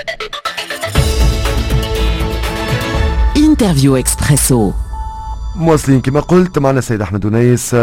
انترفيو اكسبريسو. مواصلين كما قلت معنا السيد أحمد دونيس،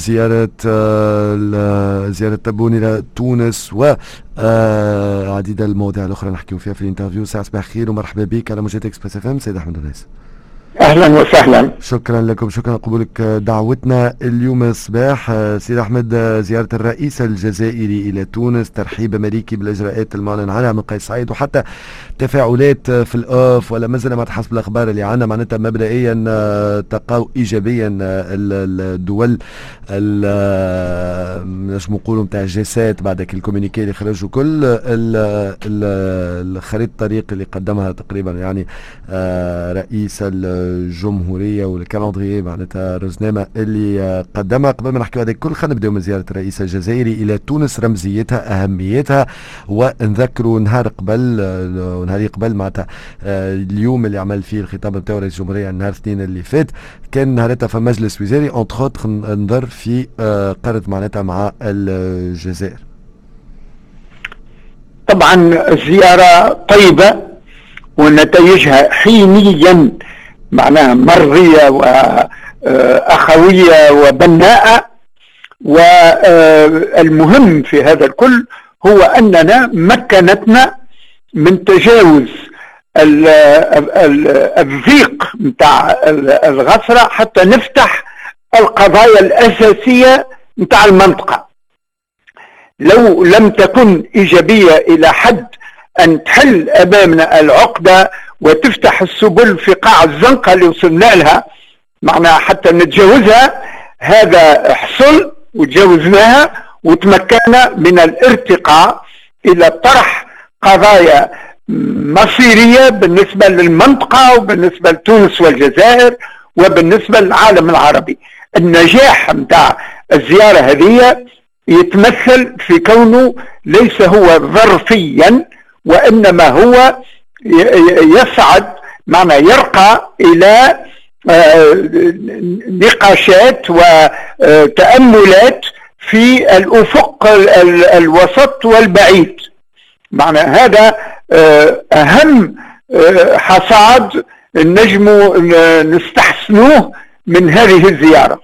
زيارة تبون إلى تونس وعديد المواضيع الأخرى نحكيو فيها في الانترفيو. صباح الخير ومرحبا بك على موجات اكسبريس اف ام سيد أحمد دونيس. اهلا وسهلا. شكرا لكم، شكرا قبولك دعوتنا اليوم الصباح. سيد احمد، زياره الرئيس الجزائري الى تونس، ترحيب امريكي بالاجراءات المعلن عنها من قيس سعيد، وحتى تفاعلات في الاوف ولا مازال ما حسب الاخبار اللي عندنا معناتها مبدئيا تلقاو ايجابيا الدول باش نقولوا نتاع الجيسات بعد الكومونيكي اللي خرجوا كل الخريطه الطريق اللي قدمها تقريبا يعني رئيس الجمهورية والكالندرية معناتها رزنامة اللي قدمها. قبل ما نحكي هذا الكل خلينا نبداو من زيارة الرئيس الجزائري إلى تونس، رمزيتها أهميتها، ونذكروا نهار قبل معناتها اليوم اللي عمل فيه الخطاب نتاع رئيس الجمهورية النهار الاثنين اللي فات، كان نهارتها في مجلس وزاري انتر اوتر نظر في قرض معناتها مع الجزائر. طبعا زيارة طيبة ونتائجها حينيا معناها مرضية وأخوية وبناءة. والمهم في هذا الكل هو أننا مكنتنا من تجاوز الضيق متاع الغفرة حتى نفتح القضايا الأساسية متاع المنطقة. لو لم تكن إيجابية إلى حد أن تحل أمامنا العقدة وتفتح السبل في قاع الزنقة اللي وصلنا لها معناها حتى نتجاوزها، هذا حصل وتجاوزناها وتمكنا من الارتقاء إلى طرح قضايا مصيرية بالنسبة للمنطقة وبالنسبة لتونس والجزائر وبالنسبة للعالم العربي. النجاح متاع الزيارة هذه يتمثل في كونه ليس هو ظرفيا، وإنما هو يصعد معنى يرقى إلى نقاشات وتأملات في الأفق الوسط والبعيد. معنى هذا أهم حصاد نجم نستحسنوه من هذه الزيارة.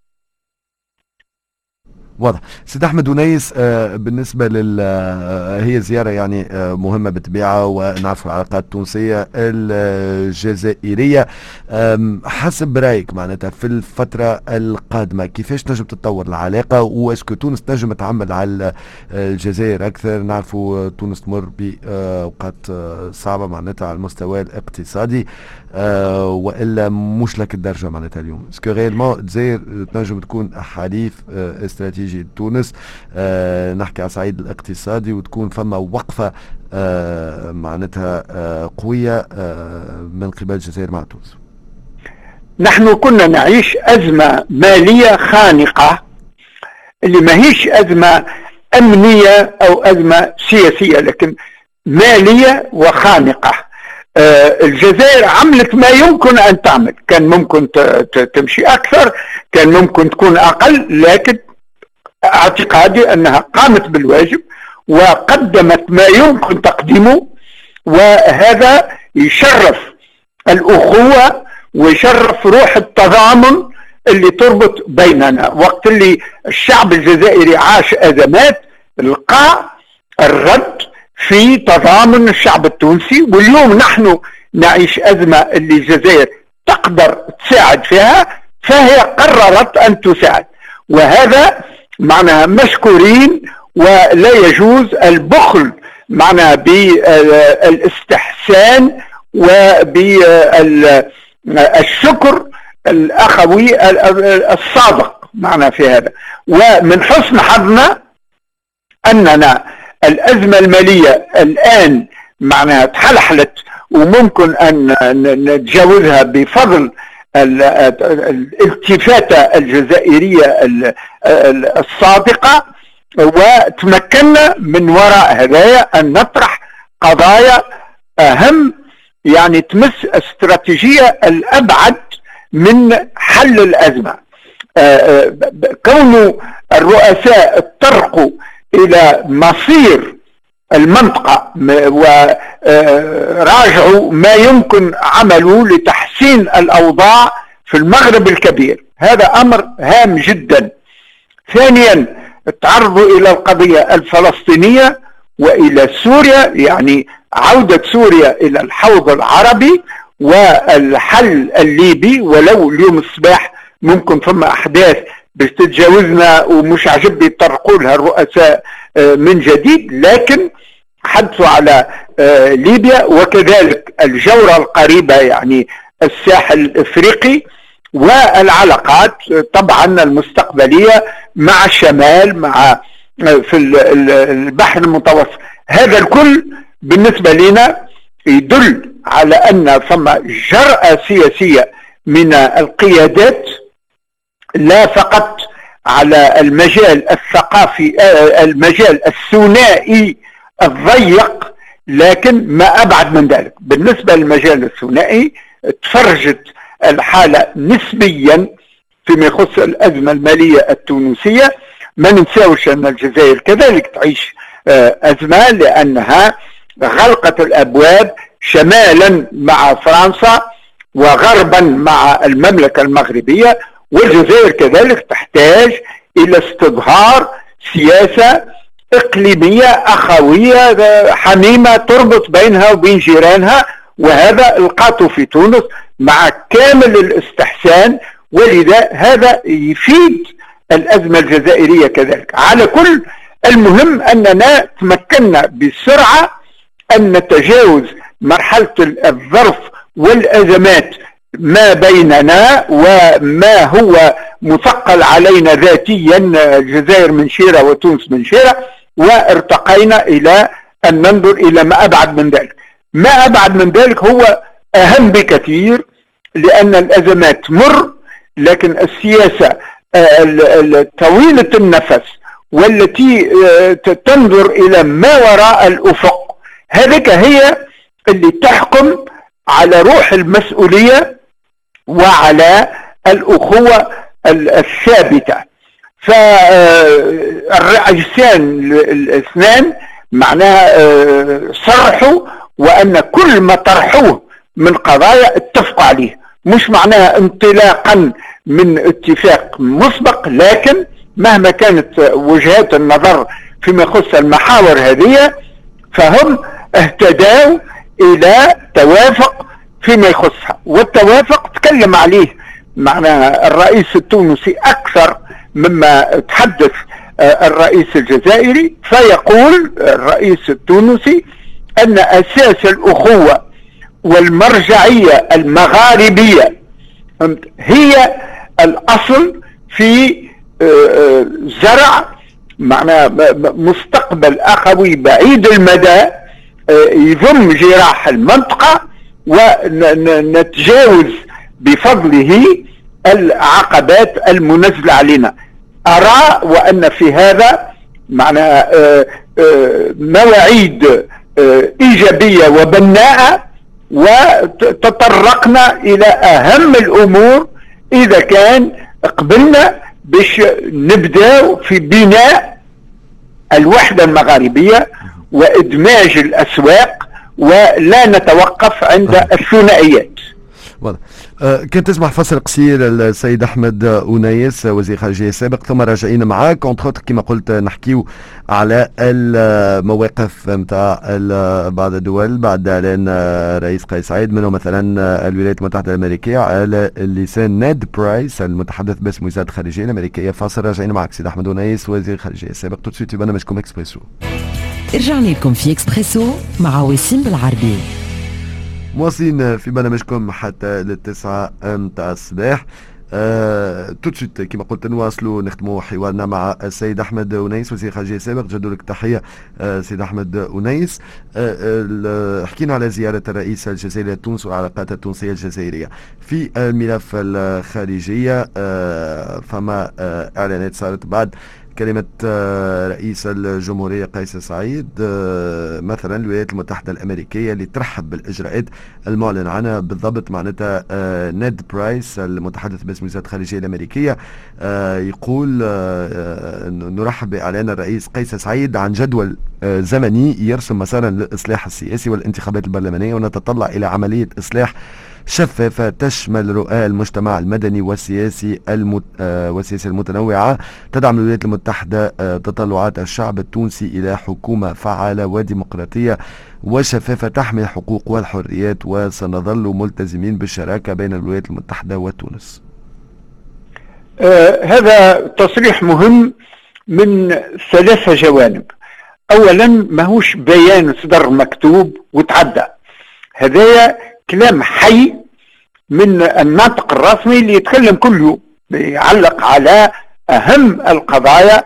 واضح. سيد أحمد دونيس، بالنسبة هي زيارة يعني مهمة بالطبيعة، ونعرف العلاقات التونسية الجزائرية. حسب رأيك معناتها في الفترة القادمة كيفاش تنجم تتطور العلاقة، واسكو تونس تنجم تعمل على الجزائر أكثر؟ نعرفوا تونس تمر بأوقات صعبة معناتها على المستوى الاقتصادي، وإلا مش لك الدرجة معناتها اليوم. اسكو غيرمون الجزائر تنجم تكون حليف استراتيجي تونس، نحكي على الصعيد الاقتصادي، وتكون فما وقفة معناتها قوية من قبل الجزائر مع تونس؟ نحن كنا نعيش أزمة مالية خانقة اللي ما هيش أزمة أمنية أو أزمة سياسية، لكن مالية وخانقة. الجزائر عملت ما يمكن أن تعمل، كان ممكن تمشي أكثر، كان ممكن تكون أقل، لكن اعتقادي أنها قامت بالواجب وقدمت ما يمكن تقديمه، وهذا يشرف الأخوة ويشرف روح التضامن اللي تربط بيننا. وقت اللي الشعب الجزائري عاش أزمات لقى الرد في تضامن الشعب التونسي، واليوم نحن نعيش أزمة اللي الجزائر تقدر تساعد فيها، فهي قررت أن تساعد، وهذا معناها مشكورين. ولا يجوز البخل معناها بالاستحسان وبالشكر الأخوي الصادق معنا في هذا. ومن حسن حظنا أننا الأزمة المالية الآن معناها تحلحلت، وممكن أن نتجاوزها بفضل الالتفاتة الجزائرية الصادقة، وتمكنا من وراء هذايا أن نطرح قضايا أهم يعني تمس استراتيجية الأبعد من حل الأزمة. كون الرؤساء اتطرقوا إلى مصير المنطقة وراجعوا ما يمكن عمله لتحسين الأوضاع في المغرب الكبير. هذا أمر هام جدا. ثانيا تعرضوا إلى القضية الفلسطينية وإلى سوريا، يعني عودة سوريا إلى الحوض العربي والحل الليبي. ولو اليوم الصباح ممكن ثم أحداث بتتجاوزنا ومش عجب يطرقوا لها الرؤساء من جديد، لكن حدثوا على ليبيا وكذلك الجورة القريبة يعني الساحل الافريقي، والعلاقات طبعا المستقبلية مع الشمال مع في البحر المتوسط. هذا الكل بالنسبة لنا يدل على أن ثم جرأة سياسية من القيادات، لا فقط على المجال الثقافي المجال الثنائي الضيق، لكن ما أبعد من ذلك. بالنسبة للمجال الثنائي تفرجت الحالة نسبيا فيما يخص الأزمة المالية التونسية. ما ننساوش أن الجزائر كذلك تعيش أزمة، لأنها غلقت الأبواب شمالا مع فرنسا وغربا مع المملكة المغربية، والجزائر كذلك تحتاج إلى استظهار سياسة إقليمية أخوية حميمة تربط بينها وبين جيرانها، وهذا لقاته في تونس مع كامل الاستحسان. ولذا هذا يفيد الأزمة الجزائرية كذلك. على كل المهم أننا تمكنا بسرعة أن نتجاوز مرحلة الظرف والأزمات ما بيننا وما هو مثقل علينا ذاتيا، الجزائر من شيرة وتونس من شيرة، وارتقينا إلى أن ننظر إلى ما أبعد من ذلك. ما أبعد من ذلك هو أهم بكثير، لأن الأزمات تمر، لكن السياسة طويلة النفس والتي تنظر إلى ما وراء الأفق، هذه هي اللي تحكم على روح المسؤولية وعلى الأخوة الثابتة. فالرئيسان الاثنان معناها صرحوا وأن كل ما طرحوه من قضايا اتفقوا عليه، مش معناها انطلاقا من اتفاق مسبق، لكن مهما كانت وجهات النظر فيما يخص المحاور هذه فهم اهتدوا إلى توافق فيما يخصها. والتوافق تكلم عليه معناها الرئيس التونسي أكثر مما تحدث الرئيس الجزائري. فيقول الرئيس التونسي أن أساس الأخوة والمرجعية المغاربية هي الأصل في زرع معنى مستقبل أخوي بعيد المدى يضم جراح المنطقة، ونتجاوز بفضله العقبات المنزلة علينا. أرى وأن في هذا معنى مواعيد إيجابية وبناءة، وتطرقنا إلى أهم الأمور إذا كان قبلنا باش نبدأ في بناء الوحدة المغاربية وإدماج الأسواق، ولا نتوقف عند الثنائيات. كنت تسمح فصل قصير السيد أحمد أونيس وزير الخارجية السابق، ثم راجعين معاك اونتر كما قلت نحكيو على المواقف نتاع بعض الدول بعد اعلان رئيس قيس سعيد، منهم مثلا الولايات المتحدة الأمريكية على لسان نيد برايس المتحدث باسم وزارة الخارجية الأمريكية. فاصل راجعين معك سيد أحمد أونيس وزير الخارجية السابق. تو في برنامجكم اكسبريسو. رجعنا لكم في اكسبريسو مع وسيم بالعربي. مواصلين في برنامجكم حتى للتسعة متاع الصباح. توتشيت كما قلت نواصلوا نختموا حوارنا مع السيد أحمد أونيس وزير الخارجية السابق. جدوا لك تحية سيد أحمد أونيس. حكينا على زيارة الرئيس الجزائري لتونس والعلاقات التونسية الجزائرية. في الملف الخارجية فما إعلانات صارت بعد كلمة رئيس الجمهورية قيس سعيد. مثلا الولايات المتحدة الأمريكية اللي ترحب بالإجراءات المعلن عنها بالضبط، معناتها نيد برايس المتحدث باسم وزارة الخارجية الأمريكية يقول نرحب بإعلان الرئيس قيس سعيد عن جدول زمني يرسم مسارا للإصلاح السياسي والانتخابات البرلمانية، ونتطلع إلى عملية إصلاح شفافة تشمل رؤى المجتمع المدني والسياسي المتنوعة. تدعم الولايات المتحدة تطلعات الشعب التونسي إلى حكومة فعالة وديمقراطية وشفافة تحمي الحقوق والحريات، وسنظل ملتزمين بالشراكة بين الولايات المتحدة وتونس. هذا تصريح مهم من 3 جوانب. أولا، ماهوش بيان صدر مكتوب وتعدى، هذا كلام حي من الناطق الرسمي اللي يتكلم كل يوم، يعلق على أهم القضايا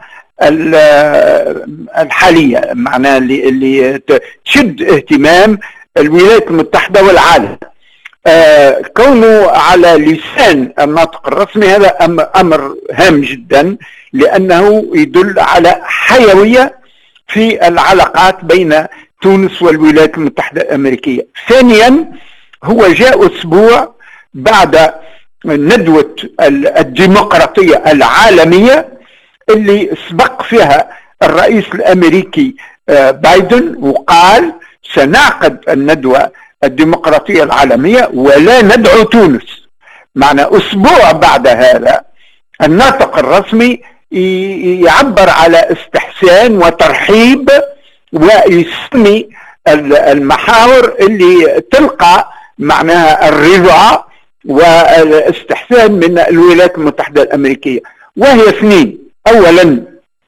الحالية، معناها اللي تشد اهتمام الولايات المتحدة والعالم. كونه على لسان الناطق الرسمي هذا أمر هام جدا، لأنه يدل على حيوية في العلاقات بين تونس والولايات المتحدة الأمريكية. ثانيا، هو جاء أسبوع بعد ندوة الديمقراطية العالمية اللي سبق فيها الرئيس الأمريكي بايدن وقال سنعقد الندوة الديمقراطية العالمية ولا ندعو تونس. معنى أسبوع بعد هذا الناطق الرسمي يعبر على استحسان وترحيب ويسمي المحاور اللي تلقى معناها الرضا والاستحسان من الولايات المتحدة الأمريكية، وهي 2. أولا،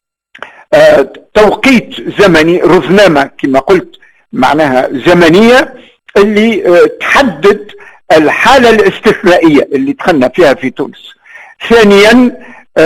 توقيت زمني، رزنامة كما قلت معناها زمنية اللي تحدد الحالة الاستثنائية اللي دخلنا فيها في تونس. ثانيا،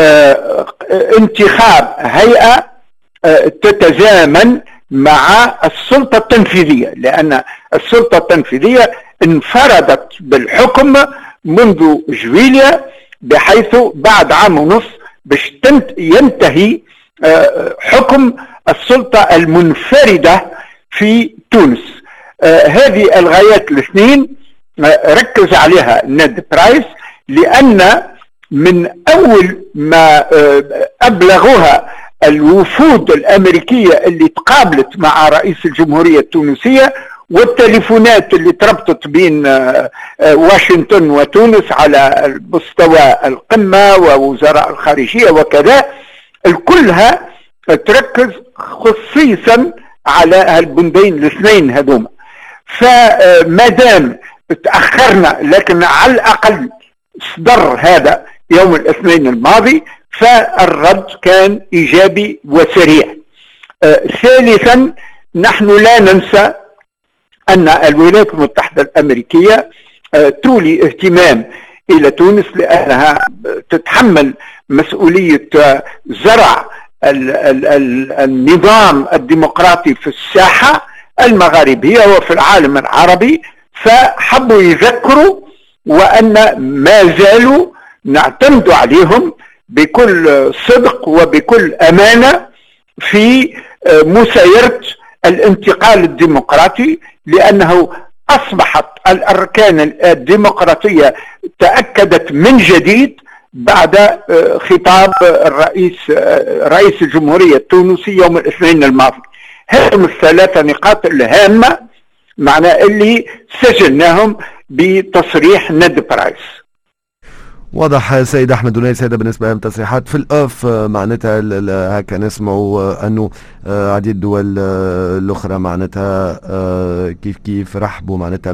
انتخاب هيئة تتزامن مع السلطة التنفيذية، لأن السلطة التنفيذية انفردت بالحكم منذ جويليا، بحيث بعد عام ونصف باش ينتهي حكم السلطة المنفردة في تونس. هذه الغايات الاثنين ركز عليها نيد برايس، لأن من أول ما أبلغوها الوفود الأمريكية اللي تقابلت مع رئيس الجمهورية التونسية والتليفونات اللي تربطت بين واشنطن وتونس على مستوى القمة ووزراء الخارجية وكذا، كلها تركز خصيصا على البندين الاثنين هذوما. فما دام تأخرنا لكن على الأقل صدر هذا يوم الاثنين الماضي، فالرد كان إيجابي وسريع. ثالثا، نحن لا ننسى أن الولايات المتحدة الأمريكية تولي اهتمام إلى تونس، لأنها تتحمل مسؤولية زرع النظام الديمقراطي في الساحة المغاربية وفي العالم العربي، فحبوا يذكروا وأن ما زالوا نعتمد عليهم بكل صدق وبكل أمانة في مسايرة الانتقال الديمقراطي، لأنه أصبحت الأركان الديمقراطية تأكدت من جديد بعد خطاب رئيس الجمهورية التونسي يوم الاثنين الماضي. هذه الثلاثة نقاط الهامة معنى اللي سجلناهم بتصريح نيد برايس. واضح سيد احمد ونايس. هذا بالنسبه للتصريحات في الاوف، معناتها هكا نسمعوا انه عديد الدول الاخرى معناتها كيف رحبوا معناتها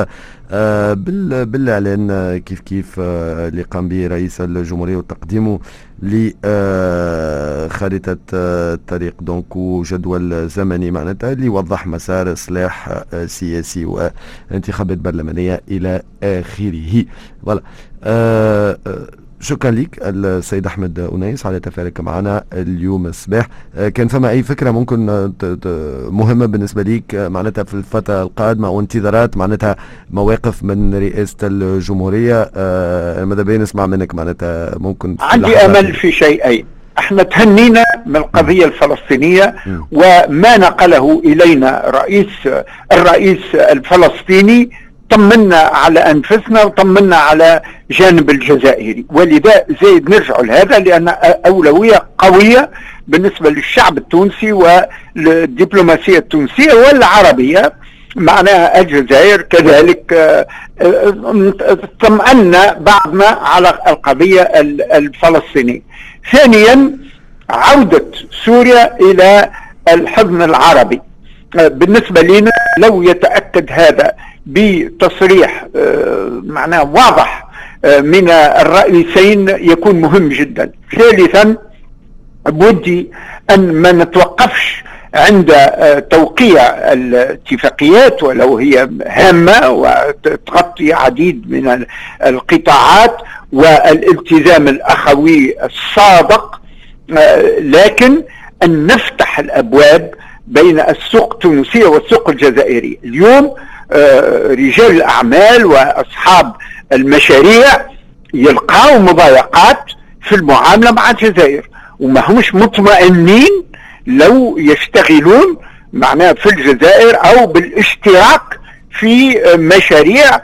بالاعلان كيف اللي قام به رئيس الجمهوريه وتقديمه لخارطه الطريق دونك وجدول زمني معناتها اللي يوضح مسار اصلاح سياسي وانتخابات برلمانيه الى اخره. فوالا. شكرا لك السيد احمد أنيس على تفاعلك معنا اليوم الصباح. كان فما اي فكره ممكن مهمه بالنسبه ليك معناتها في الفتره القادمه وانتظارات معناتها مواقف من رئاسه الجمهوريه؟ ماذا بين نسمع منك معناتها ممكن عندي امل في شيئين. احنا تهنينا من القضية الفلسطينية وما نقله الينا الرئيس الفلسطيني. طمنا على انفسنا وطمنا على جانب الجزائري، ولذا زايد نرجع لهذا لان اولوية قوية بالنسبة للشعب التونسي والدبلوماسية التونسية والعربية. معناها الجزائر كذلك طمأنا بعضنا على القضية الفلسطينية. ثانيا عودة سوريا إلى الحضن العربي. بالنسبة لنا لو يتأكد هذا بتصريح معناه واضح من الرئيسين يكون مهم جدا. ثالثا بودي أن ما نتوقفش عند توقيع الاتفاقيات ولو هي هامة وتغطي عديد من القطاعات والالتزام الأخوي الصادق، لكن أن نفتح الأبواب بين السوق التونسية والسوق الجزائري. اليوم رجال الأعمال وأصحاب المشاريع يلقاوا مضايقات في المعاملة مع الجزائر وما همش مطمئنين لو يشتغلون معناها في الجزائر أو بالاشتراك في مشاريع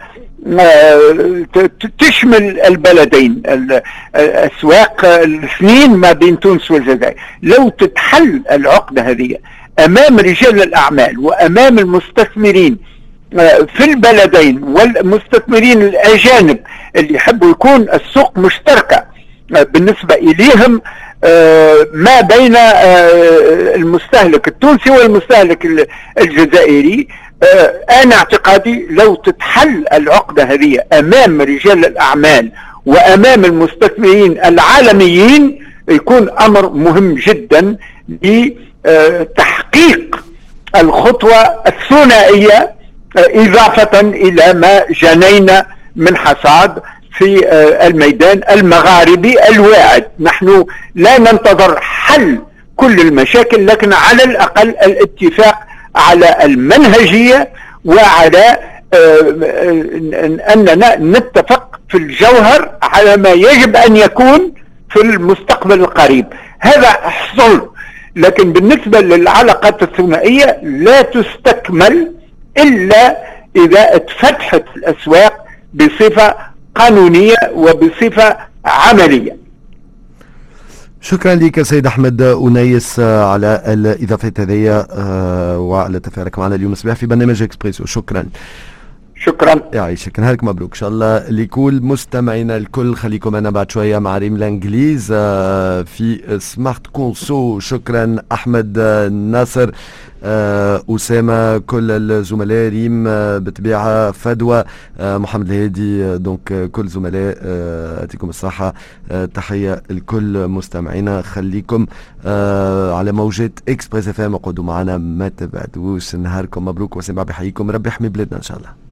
تشمل البلدين، الأسواق الاثنين ما بين تونس والجزائر. لو تتحل العقدة هذه أمام رجال الأعمال وأمام المستثمرين في البلدين والمستثمرين الأجانب اللي يحبوا يكون السوق مشتركة بالنسبة إليهم ما بين المستهلك التونسي والمستهلك الجزائري، أنا اعتقادي لو تتحل العقدة هذه أمام رجال الأعمال وأمام المستثمرين العالميين يكون أمر مهم جدا لتحقيق الخطوة الثنائية إضافة إلى ما جنينا من حصاد في الميدان المغاربي الواعد. نحن لا ننتظر حل كل المشاكل، لكن على الأقل الاتفاق على المنهجية وعلى أننا نتفق في الجوهر على ما يجب أن يكون في المستقبل القريب. هذا حصل، لكن بالنسبة للعلاقات الثنائية لا تستكمل إلا إذا اتفتحت الأسواق بصفة قانونية وبصفة عملية. شكرا لك سيد أحمد أنيس على الإضافات هذه وعلى تفاعلك معنا اليوم الصباح في برنامج إكسبريسو. شكرا. يعيشك، نهارك مبروك ان شاء الله لكل مستمعينا الكل. خليكم انا بعد شويه مع ريم الانجليز في سمارت كونسو. شكرا احمد ناصر، أسامة، كل الزملاء، ريم بطبيعة، فدوى، محمد الهادي، دونك كل زملاء يعطيكم الصحة. تحية لكل مستمعينا. خليكم على موجات اكسبريس اف ام، اقعدوا معنا ما تبعدوش. نهاركم مبروك وسامع بحييكم. ربي يحمي بلادنا ان شاء الله.